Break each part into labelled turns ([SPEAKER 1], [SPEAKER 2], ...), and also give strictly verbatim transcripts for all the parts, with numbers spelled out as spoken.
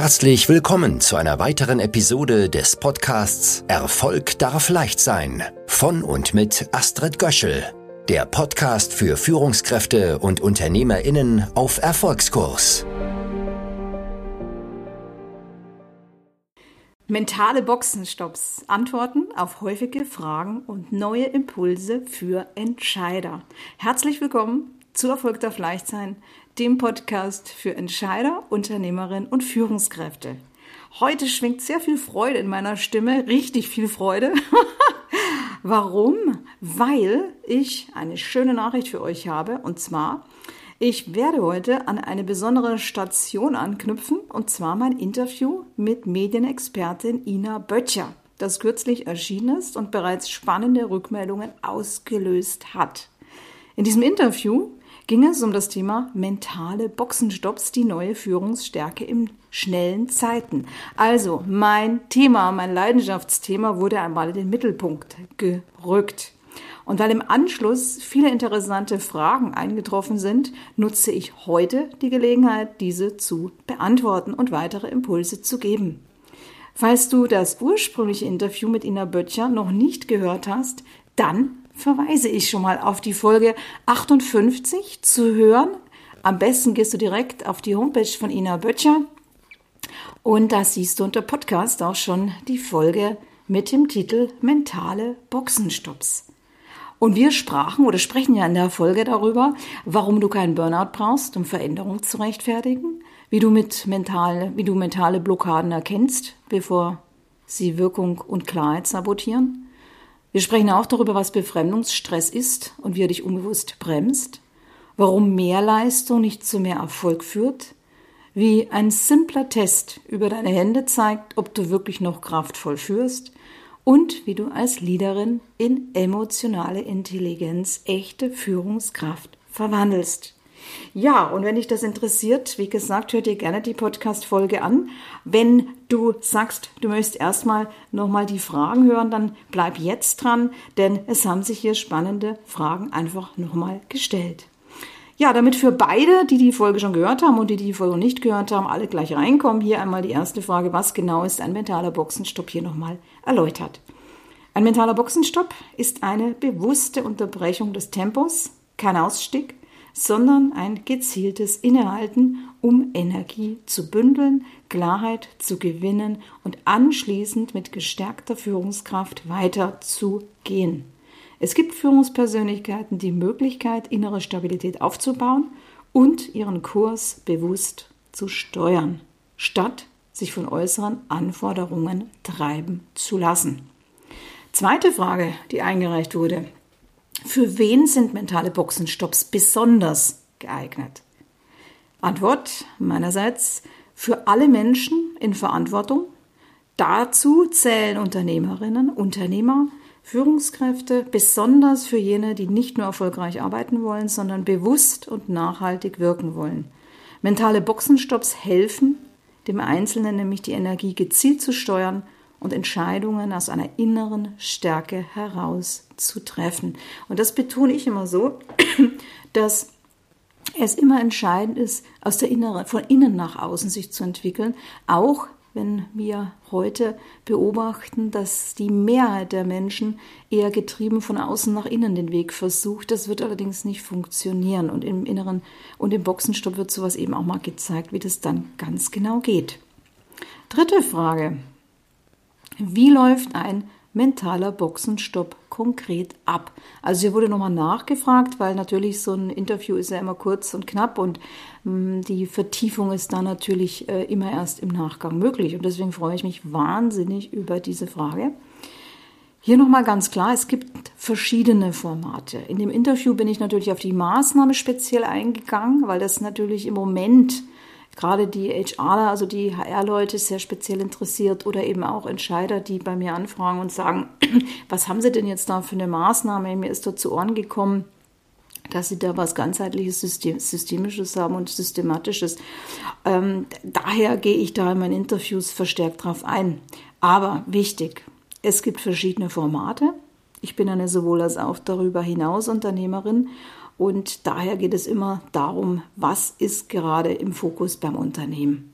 [SPEAKER 1] Herzlich willkommen zu einer weiteren Episode des Podcasts Erfolg darf leicht sein von und mit Astrid Göschel, der Podcast für Führungskräfte und UnternehmerInnen auf Erfolgskurs.
[SPEAKER 2] Mentale Boxenstopps, Antworten auf häufige Fragen und neue Impulse für Entscheider. Herzlich willkommen zu Erfolg darf leicht sein, dem Podcast für Entscheider, Unternehmerinnen und Führungskräfte. Heute schwingt sehr viel Freude in meiner Stimme, richtig viel Freude. Warum? Weil ich eine schöne Nachricht für euch habe, und zwar, ich werde heute an eine besondere Station anknüpfen, und zwar mein Interview mit Medienexpertin Ina Böttcher, das kürzlich erschienen ist und bereits spannende Rückmeldungen ausgelöst hat. In diesem Interview ging es um das Thema mentale Boxenstopps, die neue Führungsstärke in schnellen Zeiten. Also mein Thema, mein Leidenschaftsthema wurde einmal in den Mittelpunkt gerückt. Und weil im Anschluss viele interessante Fragen eingetroffen sind, nutze ich heute die Gelegenheit, diese zu beantworten und weitere Impulse zu geben. Falls du das ursprüngliche Interview mit Ina Böttcher noch nicht gehört hast, dann verweise ich schon mal auf die Folge achtundfünfzig zu hören. Am besten gehst du direkt auf die Homepage von Ina Böttcher und da siehst du unter Podcast auch schon die Folge mit dem Titel Mentale Boxenstopps. Und wir sprachen oder sprechen ja in der Folge darüber, warum du keinen Burnout brauchst, um Veränderung zu rechtfertigen, wie du mit mental, wie du mentale Blockaden erkennst, bevor sie Wirkung und Klarheit sabotieren. Wir sprechen auch darüber, was Befremdungsstress ist und wie er dich unbewusst bremst, warum mehr Leistung nicht zu mehr Erfolg führt, wie ein simpler Test über deine Hände zeigt, ob du wirklich noch kraftvoll führst und wie du als Leaderin in emotionale Intelligenz echte Führungskraft verwandelst. Ja, und wenn dich das interessiert, wie gesagt, hör dir gerne die Podcast-Folge an. Wenn du sagst, du möchtest erstmal nochmal die Fragen hören, dann bleib jetzt dran, denn es haben sich hier spannende Fragen einfach nochmal gestellt. Ja, damit für beide, die die Folge schon gehört haben und die die Folge nicht gehört haben, alle gleich reinkommen, hier einmal die erste Frage, was genau ist ein mentaler Boxenstopp, hier nochmal erläutert. Ein mentaler Boxenstopp ist eine bewusste Unterbrechung des Tempos, kein Ausstieg, sondern ein gezieltes Innehalten, um Energie zu bündeln, Klarheit zu gewinnen und anschließend mit gestärkter Führungskraft weiterzugehen. Es gibt Führungspersönlichkeiten die Möglichkeit, innere Stabilität aufzubauen und ihren Kurs bewusst zu steuern, statt sich von äußeren Anforderungen treiben zu lassen. Zweite Frage, die eingereicht wurde. Für wen sind mentale Boxenstopps besonders geeignet? Antwort meinerseits für alle Menschen in Verantwortung. Dazu zählen Unternehmerinnen, Unternehmer, Führungskräfte, besonders für jene, die nicht nur erfolgreich arbeiten wollen, sondern bewusst und nachhaltig wirken wollen. Mentale Boxenstopps helfen, dem Einzelnen nämlich die Energie gezielt zu steuern und Entscheidungen aus einer inneren Stärke heraus zu treffen. Und das betone ich immer so, dass es immer entscheidend ist, aus der inneren, von innen nach außen sich zu entwickeln, auch wenn wir heute beobachten, dass die Mehrheit der Menschen eher getrieben von außen nach innen den Weg versucht. Das wird allerdings nicht funktionieren. Und im Inneren und im Boxenstopp wird sowas eben auch mal gezeigt, wie das dann ganz genau geht. Dritte Frage. Wie läuft ein mentaler Boxenstopp konkret ab? Also hier wurde nochmal nachgefragt, weil natürlich so ein Interview ist ja immer kurz und knapp und mh, die Vertiefung ist dann natürlich äh, immer erst im Nachgang möglich. Und deswegen freue ich mich wahnsinnig über diese Frage. Hier nochmal ganz klar, es gibt verschiedene Formate. In dem Interview bin ich natürlich auf die Maßnahme speziell eingegangen, weil das natürlich im Moment gerade die H Rler, also die H R-Leute, sehr speziell interessiert oder eben auch Entscheider, die bei mir anfragen und sagen, was haben Sie denn jetzt da für eine Maßnahme? Mir ist da zu Ohren gekommen, dass Sie da was ganzheitliches, System, Systemisches haben und Systematisches. Ähm, daher gehe ich da in meinen Interviews verstärkt drauf ein. Aber wichtig, es gibt verschiedene Formate. Ich bin eine sowohl als auch darüber hinaus Unternehmerin. Und daher geht es immer darum, was ist gerade im Fokus beim Unternehmen.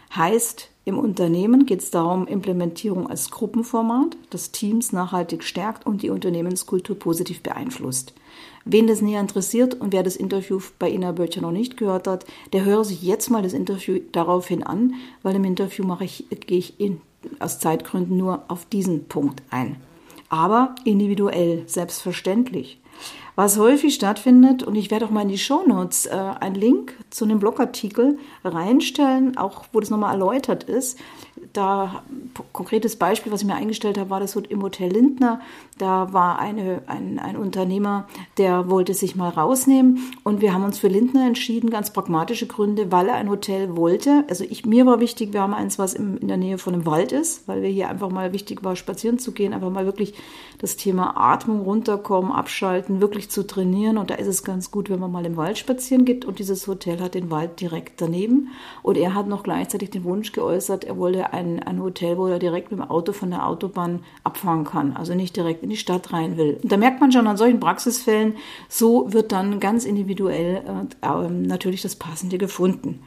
[SPEAKER 2] Heißt, im Unternehmen geht es darum, Implementierung als Gruppenformat, das Teams nachhaltig stärkt und die Unternehmenskultur positiv beeinflusst. Wen das näher interessiert und wer das Interview bei Ina Böttcher noch nicht gehört hat, der höre sich jetzt mal das Interview daraufhin an, weil im Interview mache ich, gehe ich in, aus Zeitgründen nur auf diesen Punkt ein. Aber individuell, selbstverständlich. Was häufig stattfindet, und ich werde auch mal in die Shownotes äh, einen Link zu einem Blogartikel reinstellen, auch wo das nochmal erläutert ist. Da, konkretes Beispiel, was ich mir eingestellt habe, war das im Hotel Lindner. Da war eine, ein, ein Unternehmer, der wollte sich mal rausnehmen und wir haben uns für Lindner entschieden, ganz pragmatische Gründe, weil er ein Hotel wollte. Also ich, mir war wichtig, wir haben eins, was im, in der Nähe von einem Wald ist, weil wir hier einfach mal wichtig war, spazieren zu gehen, einfach mal wirklich das Thema Atmung, runterkommen, abschalten, wirklich zu trainieren. Und da ist es ganz gut, wenn man mal im Wald spazieren geht. Und dieses Hotel hat den Wald direkt daneben. Und er hat noch gleichzeitig den Wunsch geäußert, er wollte ein, ein Hotel, wo er direkt mit dem Auto von der Autobahn abfahren kann. Also nicht direkt in die Stadt rein will. Und da merkt man schon an solchen Praxisfällen, so wird dann ganz individuell äh, natürlich das Passende gefunden.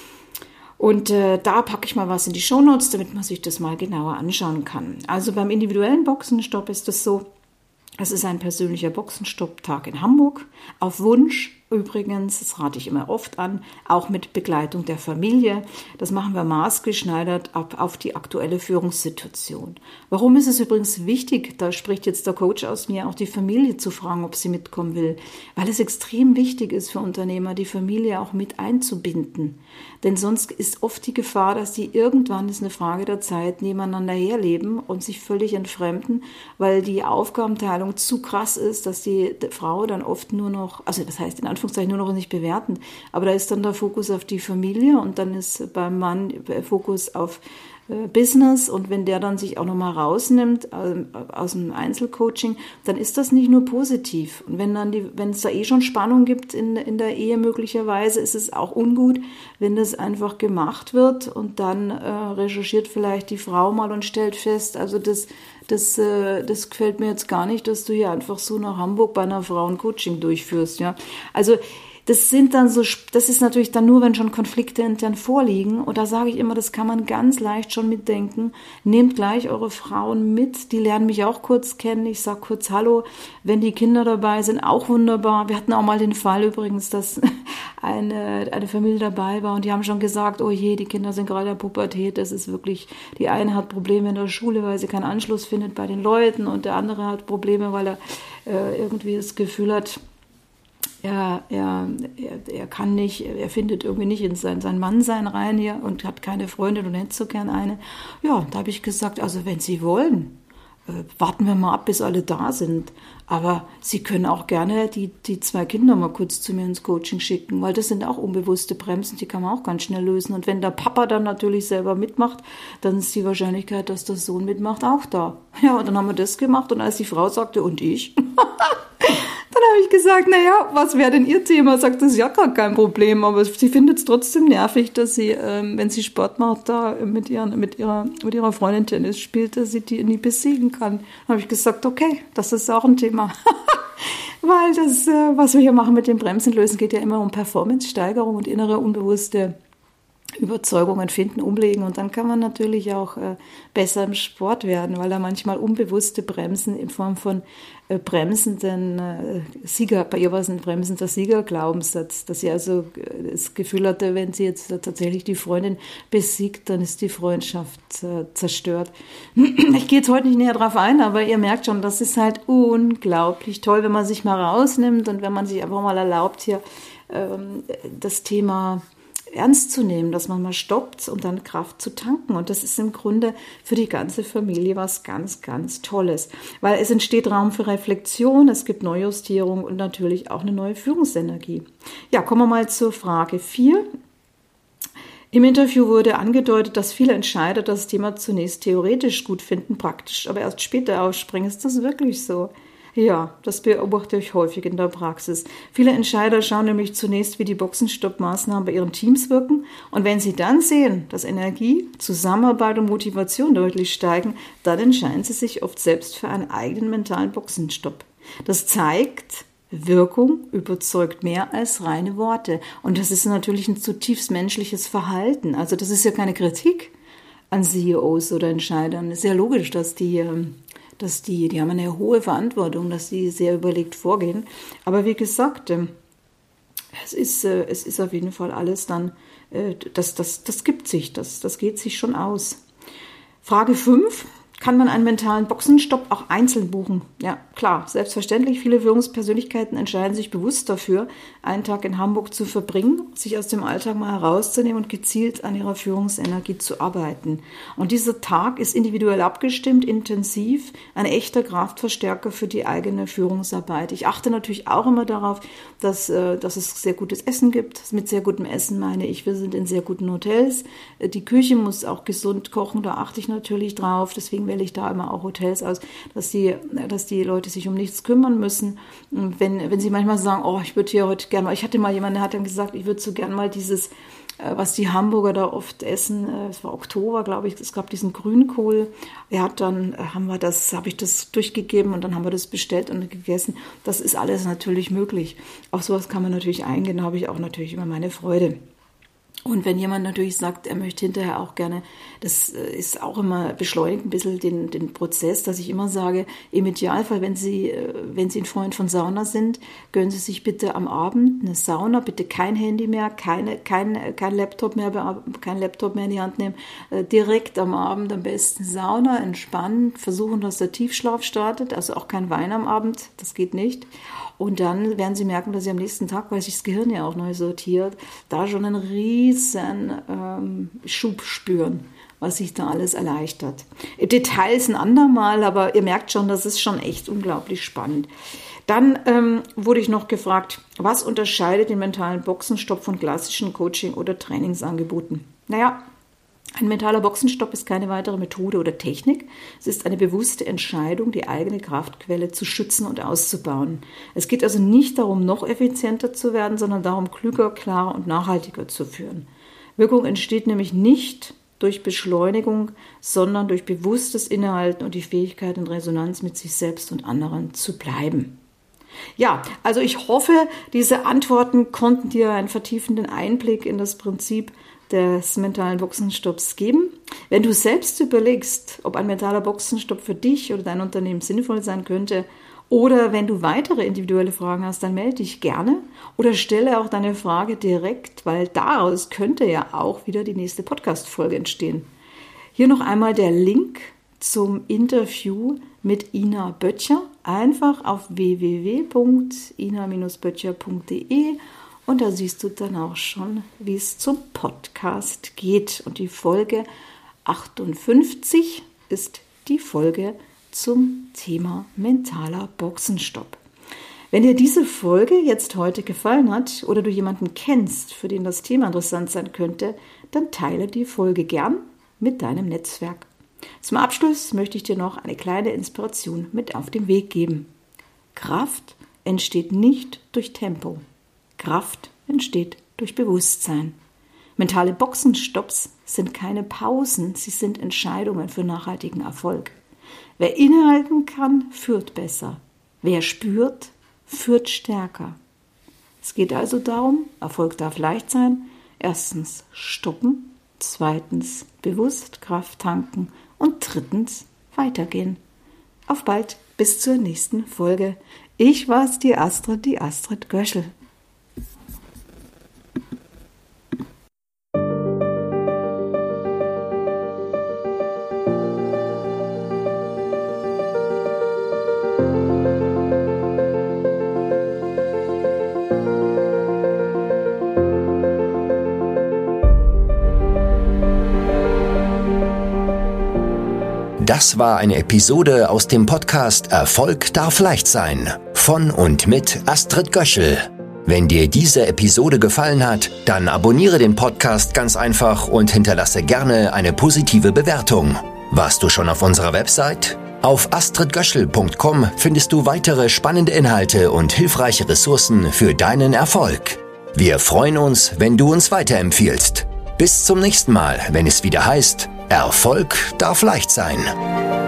[SPEAKER 2] Und äh, da packe ich mal was in die Shownotes, damit man sich das mal genauer anschauen kann. Also beim individuellen Boxenstopp ist es so, es ist ein persönlicher Boxenstopp-Tag in Hamburg. Auf Wunsch übrigens, das rate ich immer oft an, auch mit Begleitung der Familie. Das machen wir maßgeschneidert ab auf die aktuelle Führungssituation. Warum ist es übrigens wichtig, da spricht jetzt der Coach aus mir, auch die Familie zu fragen, ob sie mitkommen will? Weil es extrem wichtig ist für Unternehmer, die Familie auch mit einzubinden. Denn sonst ist oft die Gefahr, dass die irgendwann, ist eine Frage der Zeit, nebeneinander herleben und sich völlig entfremden, weil die Aufgabenteilung zu krass ist, dass die Frau dann oft nur noch, also das heißt in Anführungszeichen nur noch nicht bewerten, aber da ist dann der Fokus auf die Familie und dann ist beim Mann Fokus auf Business und wenn der dann sich auch nochmal rausnimmt aus dem Einzelcoaching, dann ist das nicht nur positiv. Und wenn dann die, wenn es da eh schon Spannung gibt in, in der Ehe möglicherweise, ist es auch ungut, wenn das einfach gemacht wird und dann äh, recherchiert vielleicht die Frau mal und stellt fest, also das, das, äh, das gefällt mir jetzt gar nicht, dass du hier einfach so nach Hamburg bei einer Frau ein Coaching durchführst. Ja, also das sind dann so, das ist natürlich dann nur, wenn schon Konflikte intern vorliegen. Und da sage ich immer, das kann man ganz leicht schon mitdenken. Nehmt gleich eure Frauen mit. Die lernen mich auch kurz kennen. Ich sage kurz Hallo. Wenn die Kinder dabei sind, auch wunderbar. Wir hatten auch mal den Fall übrigens, dass eine, eine Familie dabei war und die haben schon gesagt, oh je, die Kinder sind gerade in der Pubertät. Das ist wirklich, die eine hat Probleme in der Schule, weil sie keinen Anschluss findet bei den Leuten und der andere hat Probleme, weil er äh, irgendwie das Gefühl hat, Er, er, er, er kann nicht, er findet irgendwie nicht in sein, sein Mannsein rein hier und hat keine Freundin und hätte so gern eine. Ja, da habe ich gesagt, also wenn Sie wollen, äh, warten wir mal ab, bis alle da sind. Aber Sie können auch gerne die, die zwei Kinder mal kurz zu mir ins Coaching schicken, weil das sind auch unbewusste Bremsen, die kann man auch ganz schnell lösen. Und wenn der Papa dann natürlich selber mitmacht, dann ist die Wahrscheinlichkeit, dass der Sohn mitmacht, auch da. Ja, und dann haben wir das gemacht und als die Frau sagte, und ich? Dann habe ich gesagt, naja, was wäre denn Ihr Thema? Sagt, das ist ja gar kein Problem, aber sie findet es trotzdem nervig, dass sie, ähm, wenn sie Sport macht, da mit, ihren, mit, ihrer, mit ihrer Freundin Tennis spielt, dass sie die nie besiegen kann. Dann habe ich gesagt, okay, das ist auch ein Thema. Weil das, äh, was wir hier machen mit dem Bremsen lösen, geht ja immer um Performance-Steigerung und innere unbewusste Überzeugungen finden, umlegen und dann kann man natürlich auch äh, besser im Sport werden, weil da manchmal unbewusste Bremsen in Form von äh, bremsenden äh, Sieger, bei ihr war es ein bremsender Siegerglaubenssatz, dass sie also äh, das Gefühl hatte, wenn sie jetzt äh, tatsächlich die Freundin besiegt, dann ist die Freundschaft äh, zerstört. Ich gehe jetzt heute nicht näher drauf ein, aber ihr merkt schon, das ist halt unglaublich toll, wenn man sich mal rausnimmt und wenn man sich einfach mal erlaubt, hier ähm, das Thema ernst zu nehmen, dass man mal stoppt und dann Kraft zu tanken. Und das ist im Grunde für die ganze Familie was ganz, ganz Tolles. Weil es entsteht Raum für Reflexion, es gibt Neujustierung und natürlich auch eine neue Führungsenergie. Ja, kommen wir mal zur Frage vier. Im Interview wurde angedeutet, dass viele Entscheider das Thema zunächst theoretisch gut finden, praktisch, aber erst später ausspringen. Ist das wirklich so? Ja, das beobachte ich häufig in der Praxis. Viele Entscheider schauen nämlich zunächst, wie die Boxenstopp-Maßnahmen bei ihren Teams wirken. Und wenn sie dann sehen, dass Energie, Zusammenarbeit und Motivation deutlich steigen, dann entscheiden sie sich oft selbst für einen eigenen mentalen Boxenstopp. Das zeigt, Wirkung überzeugt mehr als reine Worte. Und das ist natürlich ein zutiefst menschliches Verhalten. Also das ist ja keine Kritik an C E Os oder Entscheidern. Es ist ja logisch, dass die, dass die, die haben eine hohe Verantwortung, dass die sehr überlegt vorgehen. Aber wie gesagt, es ist, es ist auf jeden Fall alles dann, das, das, das gibt sich, das, das geht sich schon aus. Frage fünf. Kann man einen mentalen Boxenstopp auch einzeln buchen? Ja, klar, selbstverständlich. Viele Führungspersönlichkeiten entscheiden sich bewusst dafür, einen Tag in Hamburg zu verbringen, sich aus dem Alltag mal herauszunehmen und gezielt an ihrer Führungsenergie zu arbeiten. Und dieser Tag ist individuell abgestimmt, intensiv, ein echter Kraftverstärker für die eigene Führungsarbeit. Ich achte natürlich auch immer darauf, dass, dass es sehr gutes Essen gibt. Mit sehr gutem Essen meine ich, wir sind in sehr guten Hotels. Die Küche muss auch gesund kochen, da achte ich natürlich drauf. Deswegen wähle ich da immer auch Hotels aus, dass die, dass die Leute sich um nichts kümmern müssen. Und wenn, wenn sie manchmal sagen, oh, ich würde hier heute gerne mal, ich hatte mal jemanden, der hat dann gesagt, ich würde so gerne mal dieses, was die Hamburger da oft essen, es war Oktober, glaube ich, es gab diesen Grünkohl. Er hat dann, haben wir das, habe ich das durchgegeben und dann haben wir das bestellt und gegessen. Das ist alles natürlich möglich. Auf sowas kann man natürlich eingehen, da habe ich auch natürlich immer meine Freude. Und wenn jemand natürlich sagt, er möchte hinterher auch gerne, das ist auch immer beschleunigt ein bisschen den, den Prozess, dass ich immer sage, im Idealfall, wenn Sie, wenn Sie ein Freund von Sauna sind, gönnen Sie sich bitte am Abend eine Sauna, bitte kein Handy mehr, keine, kein, kein Laptop mehr, kein Laptop mehr in die Hand nehmen, direkt am Abend am besten Sauna, entspannen, versuchen, dass der Tiefschlaf startet, also auch kein Wein am Abend, das geht nicht. Und dann werden Sie merken, dass Sie am nächsten Tag, weil sich das Gehirn ja auch neu sortiert, da schon einen riesen ähm, Schub spüren, was sich da alles erleichtert. Details ein andermal, aber ihr merkt schon, das ist schon echt unglaublich spannend. Dann ähm, wurde ich noch gefragt, was unterscheidet den mentalen Boxenstopp von klassischen Coaching- oder Trainingsangeboten? Naja, ein mentaler Boxenstopp ist keine weitere Methode oder Technik. Es ist eine bewusste Entscheidung, die eigene Kraftquelle zu schützen und auszubauen. Es geht also nicht darum, noch effizienter zu werden, sondern darum, klüger, klarer und nachhaltiger zu führen. Wirkung entsteht nämlich nicht durch Beschleunigung, sondern durch bewusstes Innehalten und die Fähigkeit, in Resonanz mit sich selbst und anderen zu bleiben. Ja, also ich hoffe, diese Antworten konnten dir einen vertiefenden Einblick in das Prinzip des mentalen Boxenstopps geben. Wenn du selbst überlegst, ob ein mentaler Boxenstopp für dich oder dein Unternehmen sinnvoll sein könnte, oder wenn du weitere individuelle Fragen hast, dann melde dich gerne oder stelle auch deine Frage direkt, weil daraus könnte ja auch wieder die nächste Podcast-Folge entstehen. Hier noch einmal der Link zum Interview mit Ina Böttcher. Einfach auf w w w punkt ina Bindestrich böttcher punkt d e und da siehst du dann auch schon, wie es zum Podcast geht. Und die Folge achtundfünfzig ist die Folge zum Thema mentaler Boxenstopp. Wenn dir diese Folge jetzt heute gefallen hat oder du jemanden kennst, für den das Thema interessant sein könnte, dann teile die Folge gern mit deinem Netzwerk. Zum Abschluss möchte ich dir noch eine kleine Inspiration mit auf den Weg geben. Kraft entsteht nicht durch Tempo. Kraft entsteht durch Bewusstsein. Mentale Boxenstopps sind keine Pausen, sie sind Entscheidungen für nachhaltigen Erfolg. Wer innehalten kann, führt besser. Wer spürt, führt stärker. Es geht also darum, Erfolg darf leicht sein. Erstens stoppen, zweitens bewusst Kraft tanken und drittens weitergehen. Auf bald, bis zur nächsten Folge. Ich war's, die Astrid, die Astrid Göschel.
[SPEAKER 1] Das war eine Episode aus dem Podcast Erfolg darf leicht sein von und mit Astrid Göschel. Wenn dir diese Episode gefallen hat, dann abonniere den Podcast ganz einfach und hinterlasse gerne eine positive Bewertung. Warst du schon auf unserer Website? Auf astrid göschel punkt com findest du weitere spannende Inhalte und hilfreiche Ressourcen für deinen Erfolg. Wir freuen uns, wenn du uns weiterempfiehlst. Bis zum nächsten Mal, wenn es wieder heißt, Erfolg darf leicht sein.